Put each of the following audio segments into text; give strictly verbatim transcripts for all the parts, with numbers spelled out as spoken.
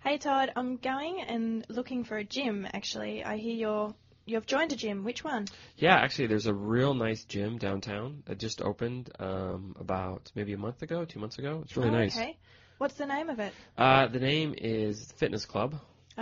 Hey Todd, I'm going and looking for a gym, actually. I hear you're, you've joined a gym. Which one? Yeah, actually, there's a real nice gym downtown that just opened um, about maybe a month ago, two months ago. It's really oh, nice. Okay. What's the name of it? Uh, the name is Fitness Club.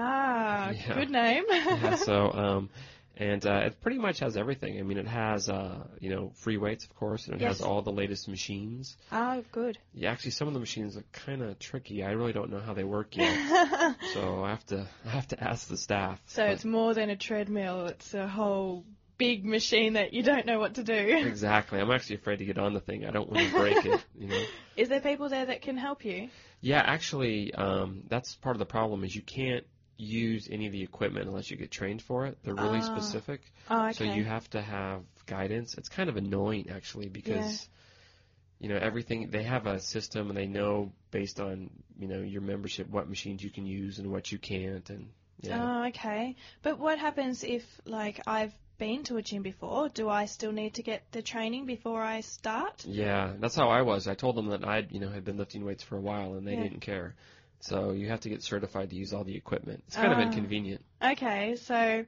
Ah, Yeah. good name. Yeah, so, um, and uh, it pretty much has everything. I mean, it has, uh, you know, free weights, of course, and it Yes. has all the latest machines. Oh, good. Yeah, actually, some of the machines are kind of tricky. I really don't know how they work yet, so I have to I have to ask the staff. So but- it's more than a treadmill. It's a whole big machine that you don't know what to do. Exactly. I'm actually afraid to get on the thing. I don't want to break it, you know. Is there people there that can help you? Yeah, actually, um, that's part of the problem is you can't use any of the equipment unless you get trained for it. They're really Ah. specific. Oh, okay. So you have to have guidance. It's kind of annoying, actually, because, you know, everything, they have a system and they know based on, you know, your membership what machines you can use and what you can't. And, yeah. Oh, okay. But what happens if, like, I've been to a gym before? Do I still need to get the training before I start? Yeah, that's how I was. I told them that I, you know, had been lifting weights for a while and they Yeah. didn't care. So you have to get certified to use all the equipment. It's kind of Ah. inconvenient. Okay, so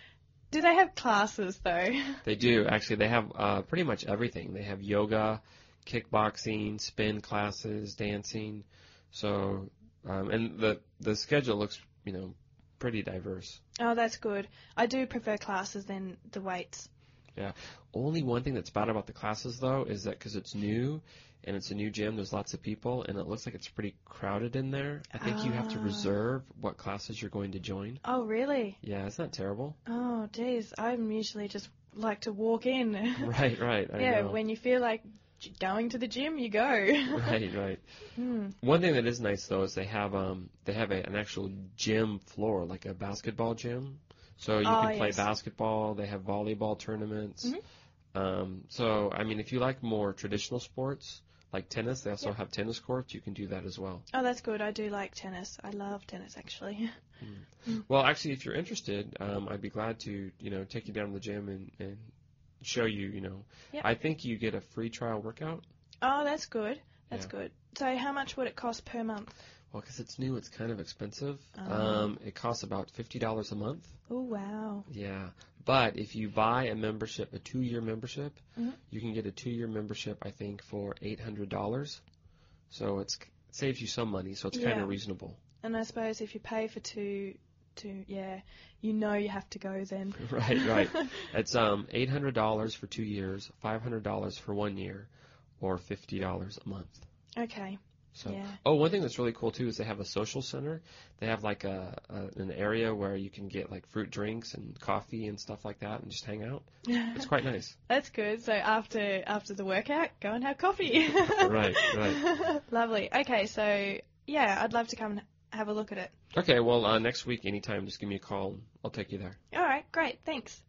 do they have classes, though? They do. Actually, they have uh, pretty much everything. They have yoga, kickboxing, spin classes, dancing. So, um, and the the schedule looks, you know, pretty diverse. Oh, that's good. I do prefer classes than the weights. Yeah. Only one thing that's bad about the classes, though, is that because it's new and it's a new gym, there's lots of people, and it looks like it's pretty crowded in there. I think you have to Ah. reserve what classes you're going to join. Oh, really? Yeah, it's not terrible. Oh, geez. I'm usually just like to walk in. Right, right. I yeah, know. when you feel like j- going to the gym, you go. Right, right. Hmm. One thing that is nice though is they have um they have a, an actual gym floor, like a basketball gym. So you Oh, can play yes. basketball. They have volleyball tournaments. Mhm. Um, so I mean, if you like more traditional sports like tennis, they also Yep. have tennis courts. You can do that as well. Oh, that's good. I do like tennis. I love tennis, actually. Well, actually, if you're interested, um, I'd be glad to you know take you down to the gym and, and show you. You know, Yep. I think you get a free trial workout. Oh, that's good. That's Yeah. good. So how much would it cost per month? Well, because it's new, it's kind of expensive. Oh. Um, it costs about fifty dollars a month. Oh, wow. Yeah, but if you buy a membership, a two-year membership, Mhm. you can get a two-year membership, I think, for eight hundred dollars. So it's, it saves you some money, so it's kind Yeah. of reasonable. And I suppose if you pay for two, two, yeah, you know you have to go then. Right, right. It's um eight hundred dollars for two years, five hundred dollars for one year, or fifty dollars a month. Okay. So, Yeah. oh, one thing that's really cool too is they have a social center. They have like a, a an area where you can get like fruit drinks and coffee and stuff like that, and just hang out. It's quite nice. That's good. So after after the workout, go and have coffee. Right, right. Lovely. Okay, so yeah, I'd love to come and have a look at it. Okay, well, uh, next week, anytime, just give me a call and I'll take you there. All right, great. Thanks.